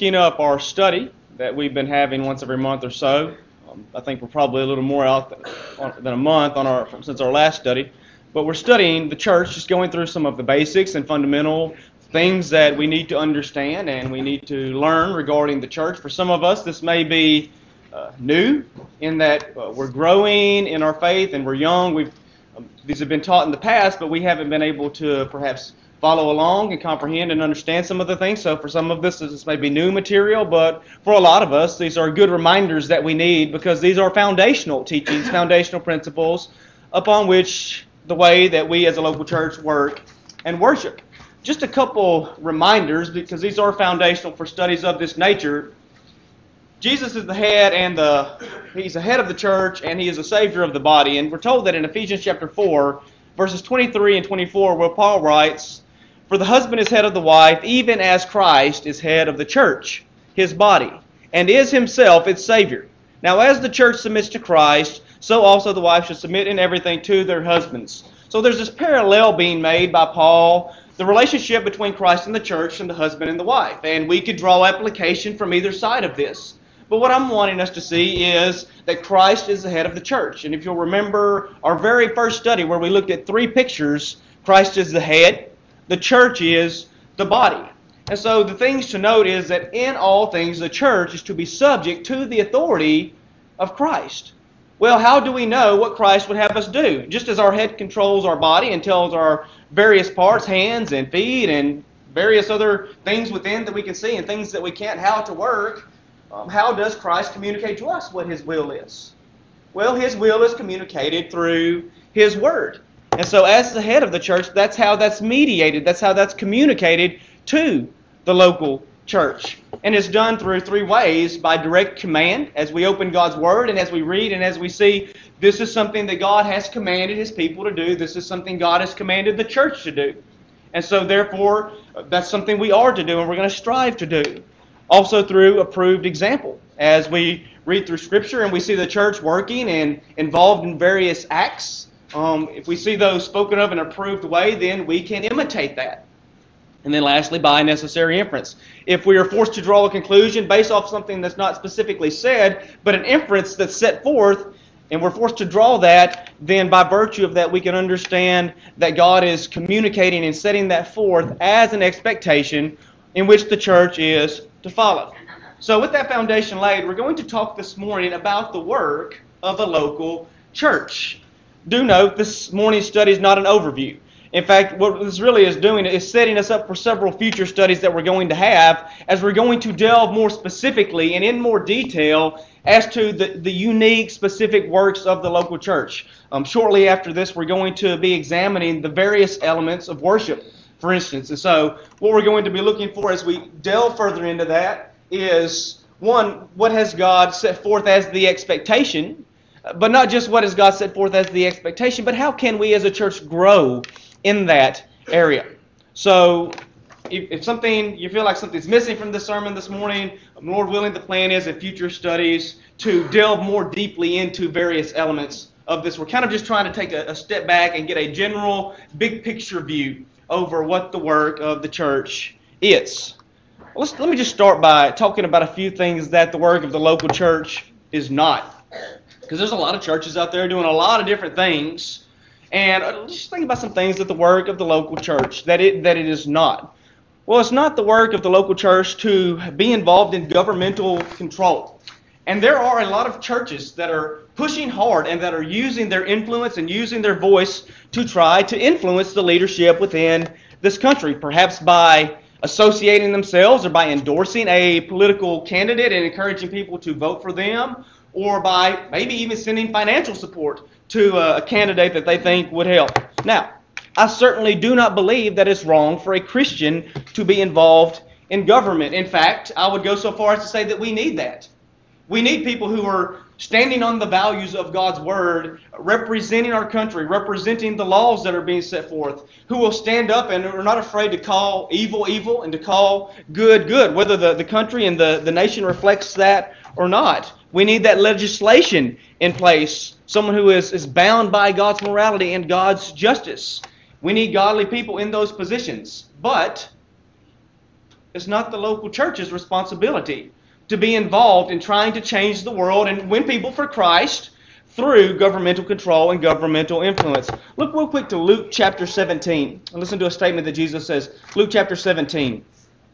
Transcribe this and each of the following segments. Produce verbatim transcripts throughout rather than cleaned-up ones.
picking up our study that we've been having once every month or so. Um, I think we're probably a little more out than, than a month on our since our last study. But we're studying the church, just going through some of the basics and fundamental things that we need to understand and we need to learn regarding the church. For some of us, this may be uh, new in that uh, we're growing in our faith and we're young. We've um, these have been taught in the past, but we haven't been able to perhaps follow along and comprehend and understand some of the things. So for some of this, this may be new material, but for a lot of us, these are good reminders that we need because these are foundational teachings, foundational principles upon which the way that we as a local church work and worship. Just a couple reminders because these are foundational for studies of this nature. Jesus is the head and the he's the head of the church and he is a savior of the body. And we're told that in Ephesians chapter four, verses twenty-three and twenty-four, where Paul writes, "For the husband is head of the wife, even as Christ is head of the church, his body, and is himself its Savior. Now as the church submits to Christ, so also the wife should submit in everything to their husbands." So there's this parallel being made by Paul, the relationship between Christ and the church and the husband and the wife. And we could draw application from either side of this. But what I'm wanting us to see is that Christ is the head of the church. And if you'll remember our very first study where we looked at three pictures, Christ is the head, the church is the body. And so the things to note is that in all things the church is to be subject to the authority of Christ. Well, how do we know what Christ would have us do? Just as our head controls our body and tells our various parts, hands and feet and various other things within that we can see and things that we can't, how to work, um, how does Christ communicate to us what His will is? Well, His will is communicated through His Word. And so as the head of the church, that's how that's mediated. That's how that's communicated to the local church. And it's done through three ways: by direct command, as we open God's Word and as we read and as we see this is something that God has commanded His people to do. This is something God has commanded the church to do. And so therefore, that's something we are to do and we're going to strive to do. Also through approved example. As we read through Scripture and we see the church working and involved in various acts, um, if we see those spoken of in an approved way, then we can imitate that. And then lastly, by necessary inference. If we are forced to draw a conclusion based off something that's not specifically said, but an inference that's set forth, and we're forced to draw that, then by virtue of that we can understand that God is communicating and setting that forth as an expectation in which the church is to follow. So with that foundation laid, we're going to talk this morning about the work of a local church. Do note, this morning's study is not an overview. In fact, what this really is doing is setting us up for several future studies that we're going to have as we're going to delve more specifically and in more detail as to the, the unique, specific works of the local church. Um, shortly after this, we're going to be examining the various elements of worship, for instance. And so what we're going to be looking for as we delve further into that is, one, what has God set forth as the expectation, but not just what has God set forth as the expectation, but how can we as a church grow in that area. So if, if something, you feel like something's missing from this sermon this morning, Lord willing, the plan is in future studies to delve more deeply into various elements of this. We're kind of just trying to take a, a step back and get a general big picture view over what the work of the church is. Well, let's, let me just start by talking about a few things that the work of the local church is not. Because there's a lot of churches out there doing a lot of different things. And just think about some things that the work of the local church, that it that it is not. Well, it's not the work of the local church to be involved in governmental control. And there are a lot of churches that are pushing hard and that are using their influence and using their voice to try to influence the leadership within this country, perhaps by associating themselves or by endorsing a political candidate and encouraging people to vote for them, or by maybe even sending financial support to a candidate that they think would help. Now, I certainly do not believe that it's wrong for a Christian to be involved in government. In fact, I would go so far as to say that we need that. We need people who are standing on the values of God's Word, representing our country, representing the laws that are being set forth, who will stand up and are not afraid to call evil evil and to call good good, whether the, the country and the, the nation reflects that or not. We need that legislation in place, someone who is, is bound by God's morality and God's justice. We need godly people in those positions. But It's not the local church's responsibility to be involved in trying to change the world and win people for Christ through governmental control and governmental influence. Look real quick to Luke chapter seventeen. And listen to a statement that Jesus says. Luke chapter seventeen.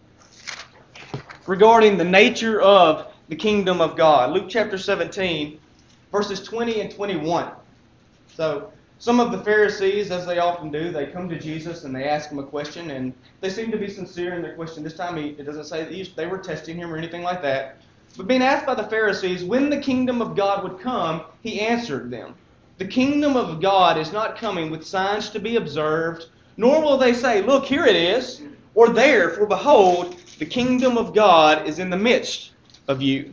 Regarding the nature of the kingdom of God. Luke chapter seventeen, verses twenty and twenty-one. So, some of the Pharisees, as they often do, they come to Jesus and they ask him a question, and they seem to be sincere in their question. This time, he, it doesn't say that they were testing him or anything like that. But being asked by the Pharisees when the kingdom of God would come, he answered them, "The kingdom of God is not coming with signs to be observed, nor will they say, 'Look, here it is,' or 'There, for behold, the kingdom of God is in the midst of you.'"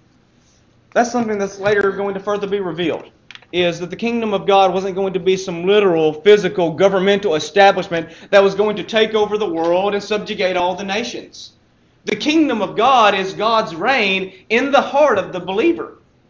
That's something that's later going to further be revealed, is that the kingdom of God wasn't going to be some literal, physical, governmental establishment that was going to take over the world and subjugate all the nations. The kingdom of God is God's reign in the heart of the believer.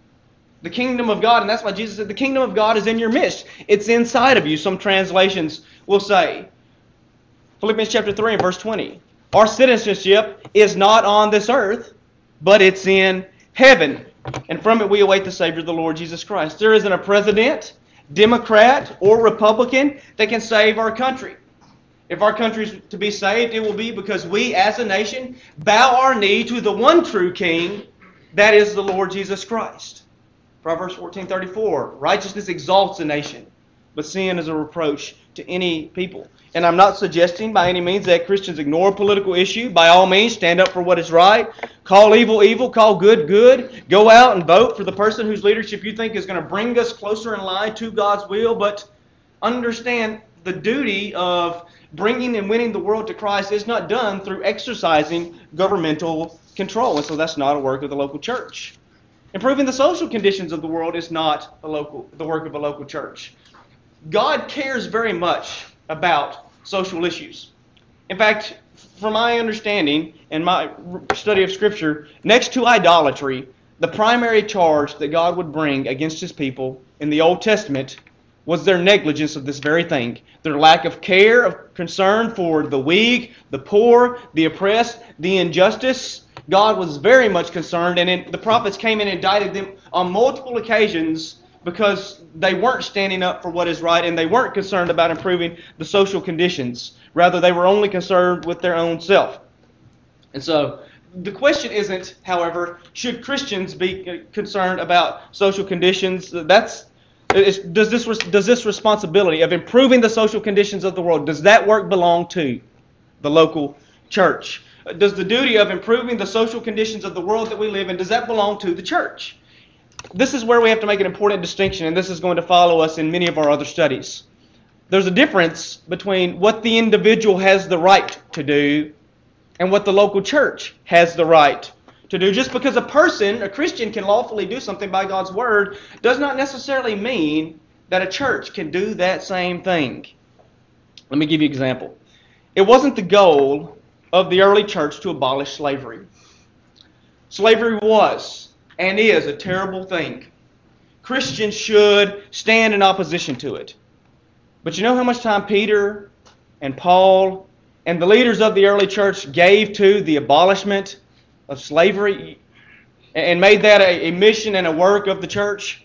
The kingdom of God, and that's why Jesus said, the kingdom of God is in your midst. It's inside of you, some translations will say. Philippians chapter three and verse twenty. Our citizenship is not on this earth, but it's in heaven. And from it we await the Savior, the Lord Jesus Christ. There isn't a president, Democrat, or Republican that can save our country. If our country is to be saved, it will be because we as a nation bow our knee to the one true King, that is the Lord Jesus Christ. Proverbs fourteen thirty-four, righteousness exalts a nation, but sin is a reproach to any people. And I'm not suggesting by any means that Christians ignore a political issue. By all means, stand up for what is right. Call evil evil, call good good. Go out and vote for the person whose leadership you think is going to bring us closer in line to God's will. But understand the duty of bringing and winning the world to Christ is not done through exercising governmental control. And so that's not a work of the local church. Improving the social conditions of the world is not a local, the work of a local church. God cares very much about social issues. In fact, from my understanding and my study of Scripture, next to idolatry, the primary charge that God would bring against His people in the Old Testament was their negligence of this very thing. Their lack of care, of concern for the weak, the poor, the oppressed, the injustice. God was very much concerned, and in, the prophets came and indicted them on multiple occasions because they weren't standing up for what is right and they weren't concerned about improving the social conditions. Rather, they were only concerned with their own self. And so, the question isn't, however, should Christians be concerned about social conditions? That's Is, does this does this responsibility of improving the social conditions of the world, does that work belong to the local church? Does the duty of improving the social conditions of the world that we live in, does that belong to the church? This is where we have to make an important distinction, and this is going to follow us in many of our other studies. There's a difference between what the individual has the right to do and what the local church has the right to do. Just because a person, a Christian, can lawfully do something by God's Word does not necessarily mean that a church can do that same thing. Let me give you an example. It wasn't the goal of the early church to abolish slavery. Slavery was and is a terrible thing. Christians should stand in opposition to it. But you know how much time Peter and Paul and the leaders of the early church gave to the abolishment of slavery and made that a, a mission and a work of the church?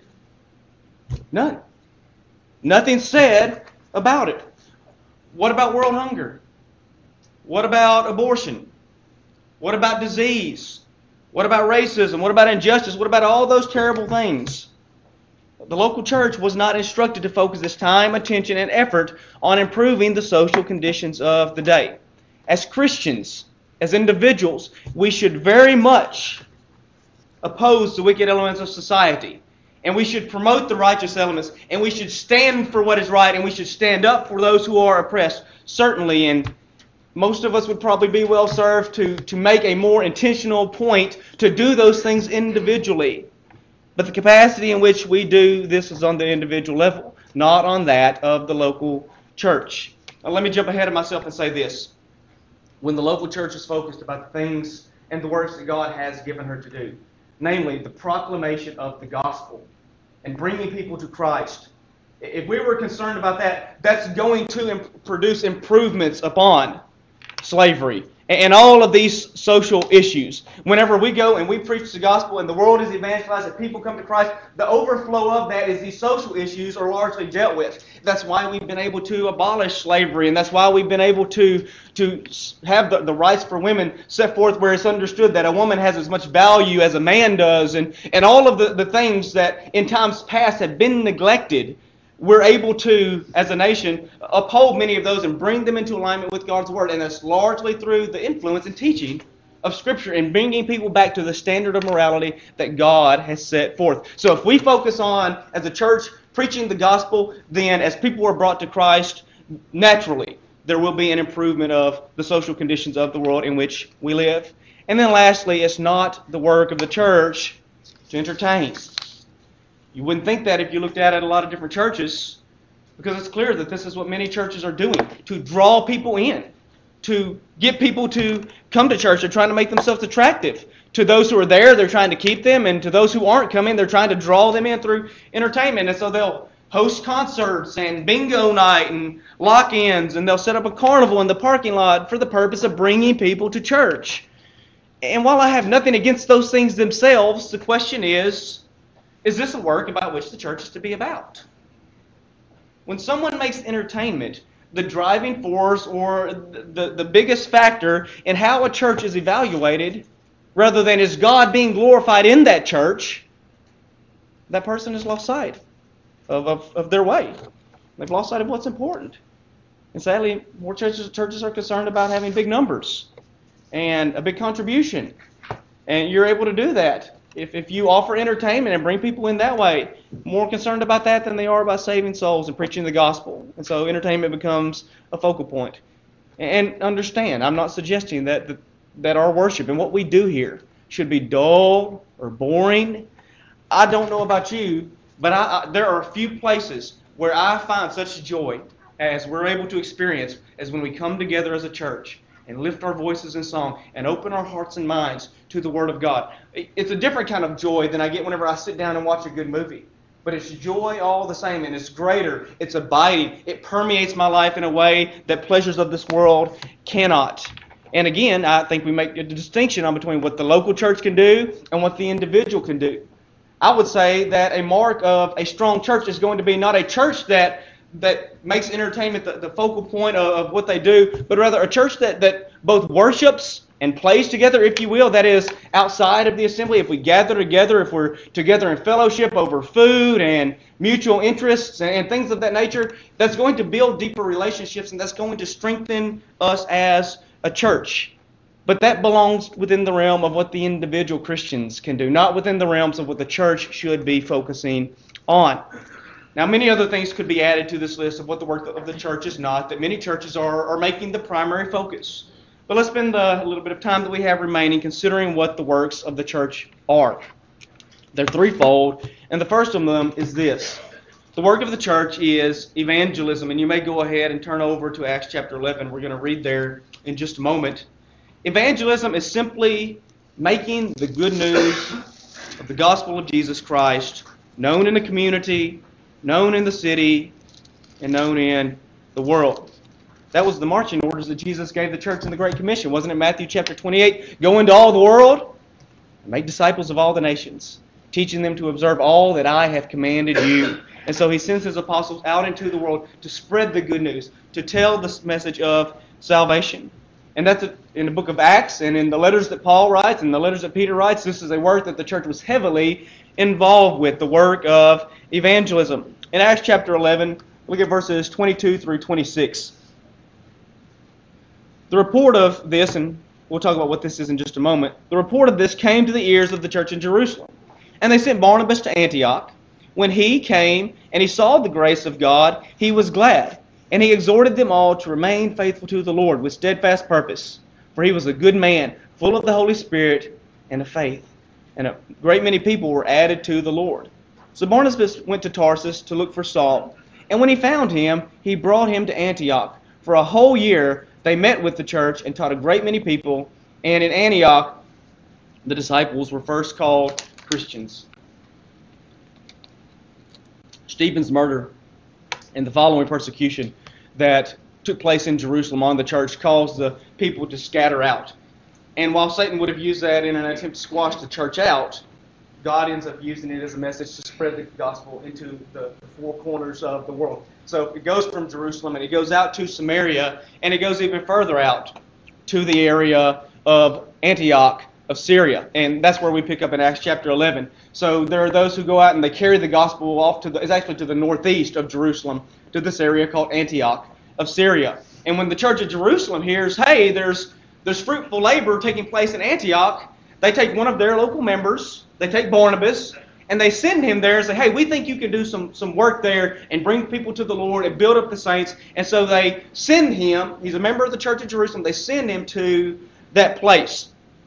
None. Nothing said about it. What about world hunger? What about abortion? What about disease? What about racism? What about injustice? What about all those terrible things? The local church was not instructed to focus its time, attention, and effort on improving the social conditions of the day. As Christians, as individuals, we should very much oppose the wicked elements of society. And we should promote the righteous elements. And we should stand for what is right. And we should stand up for those who are oppressed. Certainly, and most of us would probably be well served to, to make a more intentional point to do those things individually. But the capacity in which we do this is on the individual level, not on that of the local church. Now, let me jump ahead of myself and say this. When the local church is focused about the things and the works that God has given her to do, namely the proclamation of the gospel and bringing people to Christ, if we were concerned about that, that's going to imp- produce improvements upon slavery and all of these social issues. Whenever we go and we preach the gospel and the world is evangelized and people come to Christ, the overflow of that is these social issues are largely dealt with. That's why we've been able to abolish slavery, and that's why we've been able to, to have the, the rights for women set forth where it's understood that a woman has as much value as a man does, and, and all of the, the things that in times past have been neglected. We're able to, as a nation, uphold many of those and bring them into alignment with God's Word. And that's largely through the influence and teaching of Scripture and bringing people back to the standard of morality that God has set forth. So if we focus on, as a church, preaching the gospel, then as people are brought to Christ, naturally, there will be an improvement of the social conditions of the world in which we live. And then lastly, it's not the work of the church to entertain. You wouldn't think that if you looked at it at a lot of different churches, because it's clear that this is what many churches are doing, to draw people in, to get people to come to church. They're trying to make themselves attractive. To those who are there, they're trying to keep them, and to those who aren't coming, they're trying to draw them in through entertainment. And so they'll host concerts and bingo night and lock-ins, and they'll set up a carnival in the parking lot for the purpose of bringing people to church. And while I have nothing against those things themselves, the question is, is this a work about which the church is to be about? When someone makes entertainment the driving force or the, the biggest factor in how a church is evaluated, rather than is God being glorified in that church, that person has lost sight of, of, of their way. They've lost sight of what's important. And sadly, more churches, churches are concerned about having big numbers and a big contribution. And you're able to do that. If, if you offer entertainment and bring people in that way, more concerned about that than they are about saving souls and preaching the gospel. And so entertainment becomes a focal point. And understand, I'm not suggesting that the, that our worship and what we do here should be dull or boring. I don't know about you, but I, I, there are a few places where I find such joy as we're able to experience as when we come together as a church and lift our voices in song and open our hearts and minds to the Word of God. It's a different kind of joy than I get whenever I sit down and watch a good movie. But it's joy all the same, and it's greater. It's abiding. It permeates my life in a way that pleasures of this world cannot. And again, I think we make a distinction on between what the local church can do and what the individual can do. I would say that a mark of a strong church is going to be not a church that that makes entertainment the, the focal point of, of what they do, but rather a church that, that both worships and plays together, if you will, that is outside of the assembly. If we gather together, if we're together in fellowship over food and mutual interests and, and things of that nature, that's going to build deeper relationships and that's going to strengthen us as a church. But that belongs within the realm of what the individual Christians can do, not within the realms of what the church should be focusing on. Now, many other things could be added to this list of what the work of the church is not, that many churches are, are making the primary focus. But let's spend a little bit of time that we have remaining considering what the works of the church are. They're threefold, and the first of them is this. The work of the church is evangelism, and you may go ahead and turn over to Acts chapter eleven. We're going to read there in just a moment. Evangelism is simply making the good news of the gospel of Jesus Christ known in the community, known in the city, and known in the world. That was the marching orders that Jesus gave the church in the Great Commission. Wasn't it Matthew chapter twenty-eight? Go into all the world and make disciples of all the nations, teaching them to observe all that I have commanded you. And so he sends his apostles out into the world to spread the good news, to tell the message of salvation. And that's in the book of Acts and in the letters that Paul writes and the letters that Peter writes. This is a work that the church was heavily involved with, the work of evangelism. In Acts chapter eleven, look at verses twenty-two through twenty-six. The report of this, and we'll talk about what this is in just a moment, the report of this came to the ears of the church in Jerusalem. And they sent Barnabas to Antioch. When he came and he saw the grace of God, he was glad. And he exhorted them all to remain faithful to the Lord with steadfast purpose. For he was a good man, full of the Holy Spirit and of faith. And a great many people were added to the Lord. So Barnabas went to Tarsus to look for Saul. And when he found him, he brought him to Antioch. For a whole year they met with the church and taught a great many people. And in Antioch, the disciples were first called Christians. Stephen's murder and the following persecution that took place in Jerusalem on the church caused the people to scatter out. And while Satan would have used that in an attempt to squash the church out, God ends up using it as a message to spread the gospel into the four corners of the world. So it goes from Jerusalem and it goes out to Samaria, and it goes even further out to the area of Antioch of Syria. And that's where we pick up in Acts chapter eleven. So there are those who go out and they carry the gospel off to the, it's actually to the northeast of Jerusalem, to this area called Antioch of Syria. And when the church of Jerusalem hears, hey, there's there's fruitful labor taking place in Antioch, they take one of their local members, they take Barnabas, and they send him there and say, hey, we think you can do some, some work there and bring people to the Lord and build up the saints. And so they send him, he's a member of the church of Jerusalem, they send him to that place.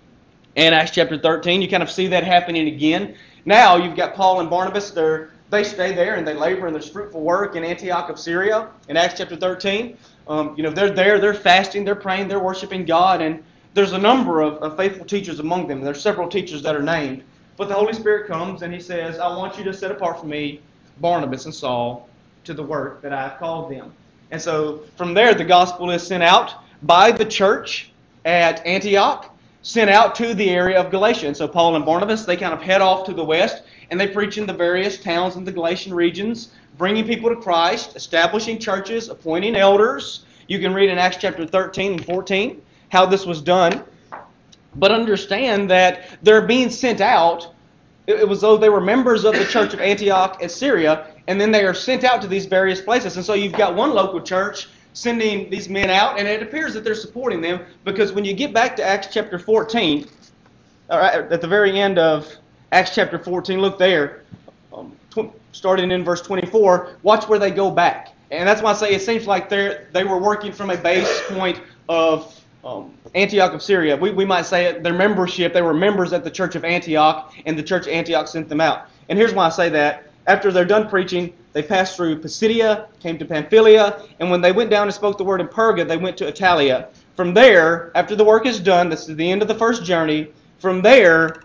In Acts chapter thirteen, you kind of see that happening again. Now you've got Paul and Barnabas, they're, they stay there and they labor in this fruitful work in Antioch of Syria in Acts chapter thirteen. Um, you know, they're there, they're fasting, they're praying, they're worshiping God, and there's a number of, of faithful teachers among them. There's several teachers that are named. But the Holy Spirit comes and he says, I want you to set apart for me Barnabas and Saul to the work that I've called them. And so from there, the gospel is sent out by the church at Antioch, sent out to the area of Galatia. And so Paul and Barnabas, they kind of head off to the west, and they preach in the various towns in the Galatian regions, bringing people to Christ, establishing churches, appointing elders. You can read in Acts chapter thirteen and fourteen how this was done. But understand that they're being sent out. It was though they were members of the church of Antioch at Syria, and then they are sent out to these various places. And so you've got one local church sending these men out, and it appears that they're supporting them, because when you get back to Acts chapter fourteen, or at the very end of Acts chapter fourteen, look there, um, tw- starting in verse twenty-four, watch where they go back. And that's why I say it seems like they they were working from a base point of um, Antioch of Syria. We, we might say it, their membership, they were members at the church of Antioch, and the church of Antioch sent them out. And here's why I say that. After they're done preaching, they passed through Pisidia, came to Pamphylia, and when they went down and spoke the word in Perga, they went to Italia. From there, after the work is done, this is the end of the first journey, from there,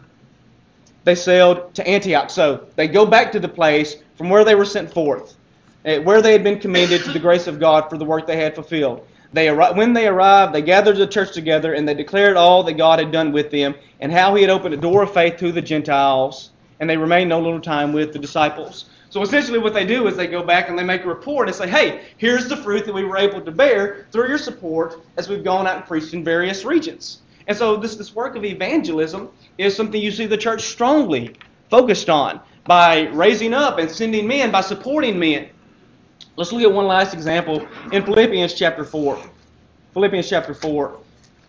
they sailed to Antioch. So they go back to the place from where they were sent forth, where they had been commended to the grace of God for the work they had fulfilled. They arri- when they arrived, they gathered the church together, and they declared all that God had done with them, and how he had opened a door of faith to the Gentiles, and they remained no little time with the disciples. So essentially what they do is they go back and they make a report and say, hey, here's the fruit that we were able to bear through your support as we've gone out and preached in various regions. And so this, this work of evangelism is something you see the church strongly focused on by raising up and sending men, by supporting men. Let's look at one last example in Philippians chapter four. Philippians chapter four.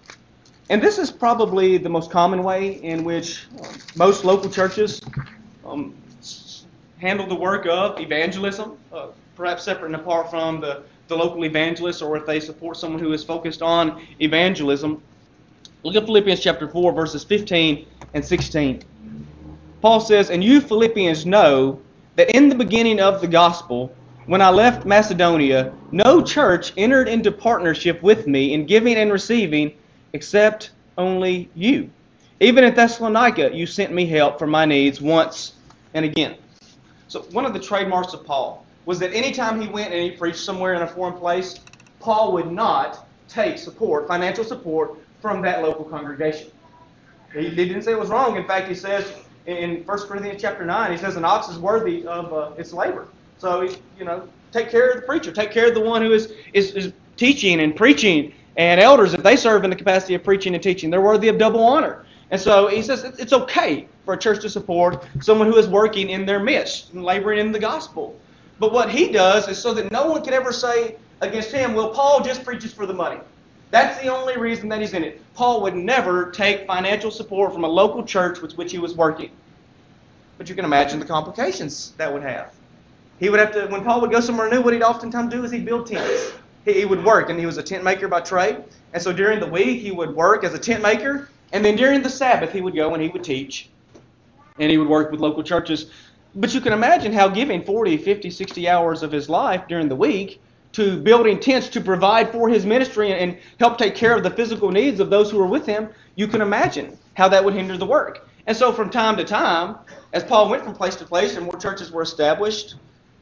And this is probably the most common way in which most local churches um, handle the work of evangelism, uh, perhaps separate and apart from the, the local evangelist, or if they support someone who is focused on evangelism. Look at Philippians chapter four, verses fifteen and sixteen. Paul says, and you Philippians know that in the beginning of the gospel, when I left Macedonia, no church entered into partnership with me in giving and receiving except only you. Even at Thessalonica, you sent me help for my needs once and again. So one of the trademarks of Paul was that anytime he went and he preached somewhere in a foreign place, Paul would not take support, financial support, from that local congregation. He, he didn't say it was wrong. In fact, he says in First Corinthians chapter nine, he says an ox is worthy of uh, its labor. So, you know, take care of the preacher. Take care of the one who is, is, is teaching and preaching. And elders, if they serve in the capacity of preaching and teaching, they're worthy of double honor. And so he says it's okay for a church to support someone who is working in their midst and laboring in the gospel. But what he does is so that no one can ever say against him, well, Paul just preaches for the money. That's the only reason that he's in it. Paul would never take financial support from a local church with which he was working. But you can imagine the complications that would have. He would have to, when Paul would go somewhere new, what he'd oftentimes do is he'd build tents. He, he would work, and he was a tent maker by trade. And so during the week, he would work as a tent maker. And then during the Sabbath, he would go and he would teach. And he would work with local churches. But you can imagine how giving forty, fifty, sixty hours of his life during the week to building tents to provide for his ministry and help take care of the physical needs of those who were with him, you can imagine how that would hinder the work. And so from time to time, as Paul went from place to place and more churches were established,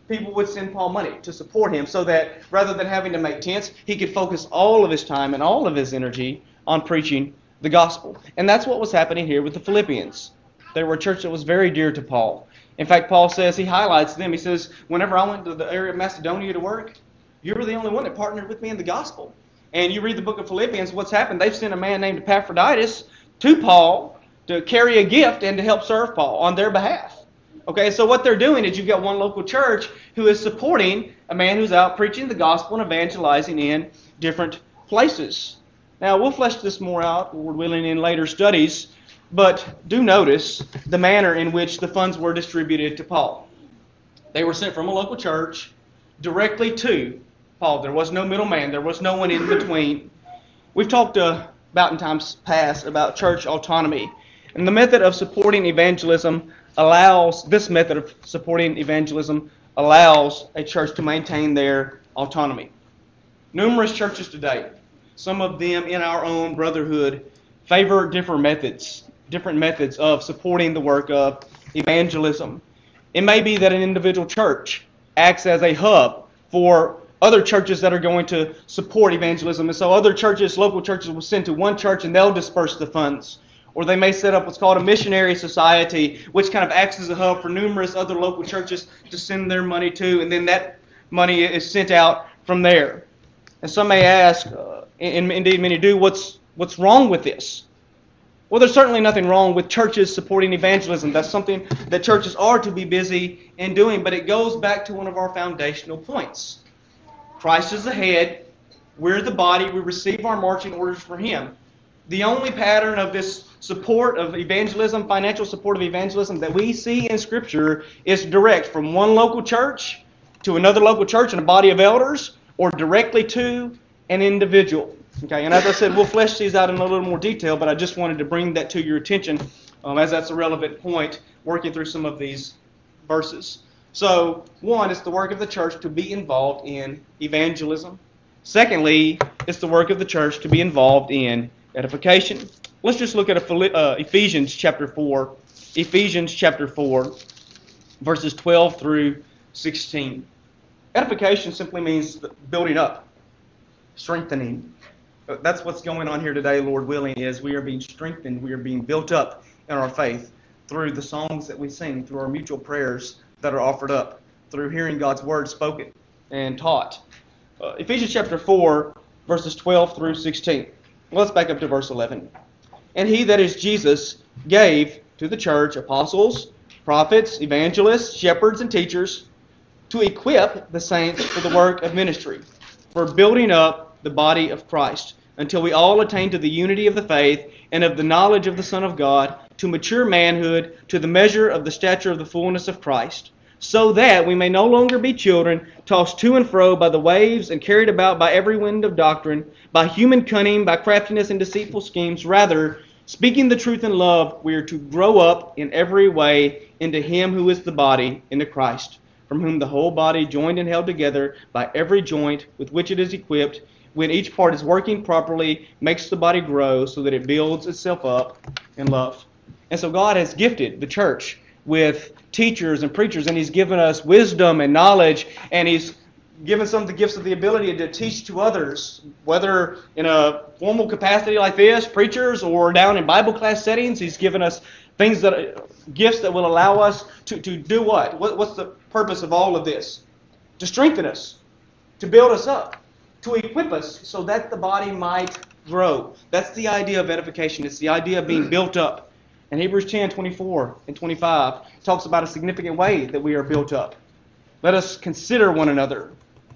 people would send Paul money to support him so that rather than having to make tents, he could focus all of his time and all of his energy on preaching the gospel. And that's what was happening here with the Philippians. They were a church that was very dear to Paul. In fact, Paul says, he highlights them. He says, whenever I went to the area of Macedonia to work, you were the only one that partnered with me in the gospel. And you read the book of Philippians, what's happened? They've sent a man named Epaphroditus to Paul to carry a gift and to help serve Paul on their behalf. Okay, so what they're doing is you've got one local church who is supporting a man who's out preaching the gospel and evangelizing in different places. Now, we'll flesh this more out, Lord willing, in later studies, but do notice the manner in which the funds were distributed to Paul. They were sent from a local church directly to Paul. There was no middleman. There was no one in between. We've talked uh, about in times past about church autonomy. And the method of supporting evangelism allows, this method of supporting evangelism allows a church to maintain their autonomy. Numerous churches today, some of them in our own brotherhood, favor different methods, different methods of supporting the work of evangelism. It may be that an individual church acts as a hub for other churches that are going to support evangelism. And so other churches, local churches, will send to one church and they'll disperse the funds. Or they may set up what's called a missionary society, which kind of acts as a hub for numerous other local churches to send their money to, and then that money is sent out from there. And some may ask, uh, and indeed many do, what's what's wrong with this? Well, there's certainly nothing wrong with churches supporting evangelism. That's something that churches are to be busy in doing, but it goes back to one of our foundational points. Christ is the head, we're the body, we receive our marching orders from Him. The only pattern of this support of evangelism, financial support of evangelism that we see in Scripture is direct from one local church to another local church and a body of elders, or directly to an individual. Okay, and as I said, we'll flesh these out in a little more detail, but I just wanted to bring that to your attention um, as that's a relevant point working through some of these verses. So, one, it's the work of the church to be involved in evangelism. Secondly, it's the work of the church to be involved in edification. Let's just look at uh, Ephesians chapter four. Ephesians chapter four, verses twelve through sixteen. Edification simply means building up, strengthening. That's what's going on here today, Lord willing, is we are being strengthened, we are being built up in our faith through the songs that we sing, through our mutual prayers that are offered up, through hearing God's word spoken and taught. Uh, Ephesians chapter four, verses twelve through sixteen. Let's back up to verse eleven. And He, that is Jesus, gave to the church apostles, prophets, evangelists, shepherds, and teachers to equip the saints for the work of ministry, for building up the body of Christ, until we all attain to the unity of the faith and of the knowledge of the Son of God, to mature manhood, to the measure of the stature of the fullness of Christ, so that we may no longer be children, tossed to and fro by the waves and carried about by every wind of doctrine, by human cunning, by craftiness and deceitful schemes. Rather, speaking the truth in love, we are to grow up in every way into Him who is the body, into Christ, from whom the whole body, joined and held together by every joint with which it is equipped, when each part is working properly, makes the body grow so that it builds itself up in love. And so God has gifted the church with teachers and preachers, and He's given us wisdom and knowledge, and He's given some of the gifts of the ability to teach to others, whether in a formal capacity like this, preachers, or down in Bible class settings. He's given us things that, gifts that will allow us to, to do what? what? What's the purpose of all of this? To strengthen us, to build us up, to equip us so that the body might grow. That's the idea of edification. It's the idea of being built up. And Hebrews ten, twenty-four and twenty-five talks about a significant way that we are built up. Let us consider one another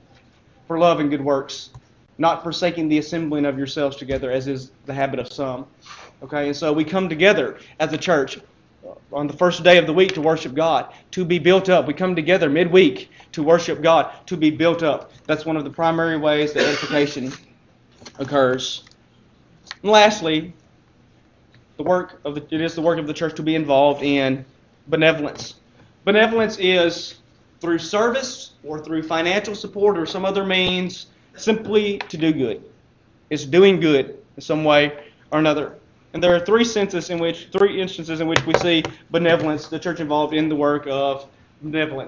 for love and good works, not forsaking the assembling of yourselves together, as is the habit of some. Okay, and so we come together as a church on the first day of the week to worship God, to be built up. We come together midweek to worship God, to be built up. That's one of the primary ways that edification occurs. And lastly, the work of the, it is the work of the church to be involved in benevolence. Benevolence is through service or through financial support or some other means, simply to do good. It's doing good in some way or another. And there are three senses in which, three instances in which we see benevolence, the church involved in the work of benevolence.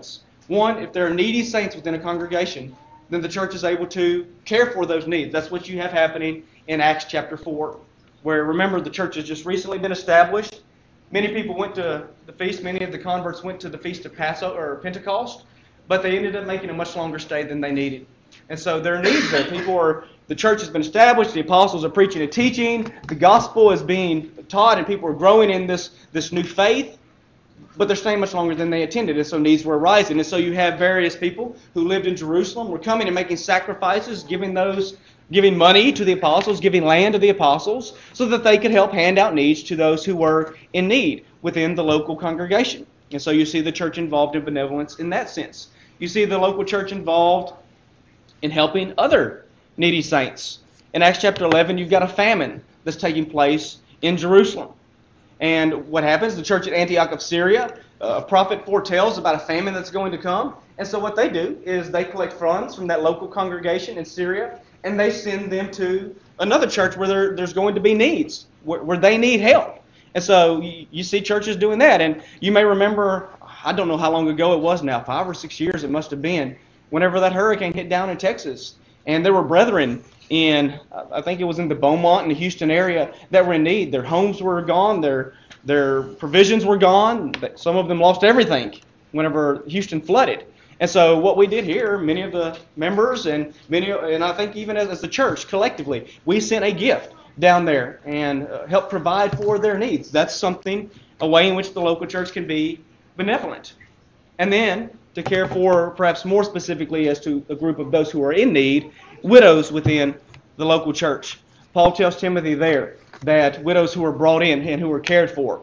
One, if there are needy saints within a congregation, then the church is able to care for those needs. That's what you have happening in Acts chapter four, where, remember, the church has just recently been established. Many people went to the feast, many of the converts went to the feast of Passover or Pentecost, but they ended up making a much longer stay than they needed. And so there are needs there. People are, the church has been established, the apostles are preaching and teaching, the gospel is being taught, and people are growing in this, this new faith, but they're staying much longer than they intended, and so needs were arising. And so you have various people who lived in Jerusalem, were coming and making sacrifices, giving those, giving money to the apostles, giving land to the apostles, so that they could help hand out needs to those who were in need within the local congregation. And so you see the church involved in benevolence in that sense. You see the local church involved in helping other needy saints. In Acts chapter eleven, you've got a famine that's taking place in Jerusalem. And what happens? The church at Antioch of Syria, a prophet foretells about a famine that's going to come. And so what they do is they collect funds from that local congregation in Syria, and they send them to another church where there, there's going to be needs, where, where they need help. And so you, you see churches doing that. And you may remember, I don't know how long ago it was now, five or six years it must have been, whenever that hurricane hit down in Texas. And there were brethren in, I think it was in the Beaumont and the Houston area, that were in need. Their homes were gone, their their provisions were gone. Some of them lost everything whenever Houston flooded. And so what we did here, many of the members and many, and I think even as, as the church collectively, we sent a gift down there and uh, helped provide for their needs. That's something, a way in which the local church can be benevolent. And then to care for, perhaps more specifically as to a group of those who are in need, widows within the local church. Paul tells Timothy there that widows who are brought in and who are cared for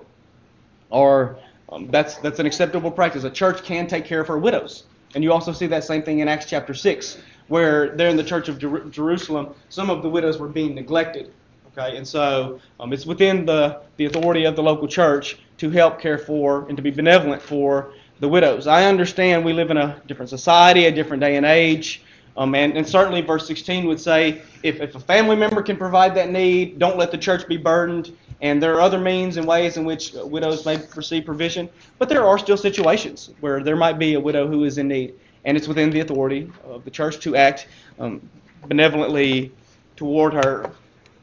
are, um, that's, that's an acceptable practice. A church can take care of her widows. And you also see that same thing in Acts chapter six, where there in the church of Jer- Jerusalem, some of the widows were being neglected. Okay, and so um, it's within the, the authority of the local church to help care for and to be benevolent for the widows. I understand we live in a different society, a different day and age, um, and, and certainly verse sixteen would say if, if a family member can provide that need, don't let the church be burdened. And there are other means and ways in which widows may receive provision, but there are still situations where there might be a widow who is in need, and it's within the authority of the church to act um, benevolently toward her.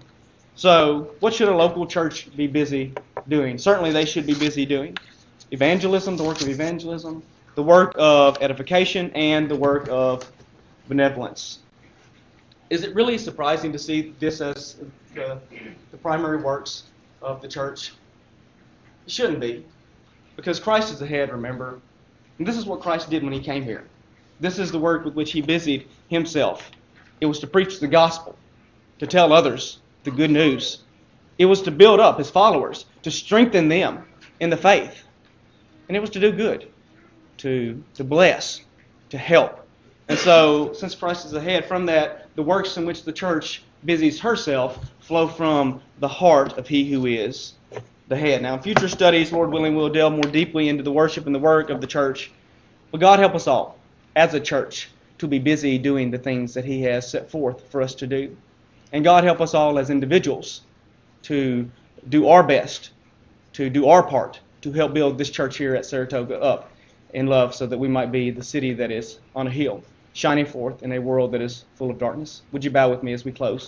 So what should a local church be busy doing? Certainly they should be busy doing evangelism, the work of evangelism, the work of edification, and the work of benevolence. Is it really surprising to see this as the, the primary works of the church? It shouldn't be, because Christ is the head, remember. And this is what Christ did when he came here. This is the work with which he busied himself. It was to preach the gospel, to tell others the good news. It was to build up his followers, to strengthen them in the faith. And it was to do good, to, to bless, to help. And so, since Christ is the head, from that, the works in which the church busies herself flow from the heart of he who is the head. Now, in future studies, Lord willing, we'll delve more deeply into the worship and the work of the church. But God help us all, as a church, to be busy doing the things that he has set forth for us to do. And God help us all as individuals to do our best, to do our part, to help build this church here at Saratoga up in love, so that we might be the city that is on a hill, shining forth in a world that is full of darkness. Would you bow with me as we close?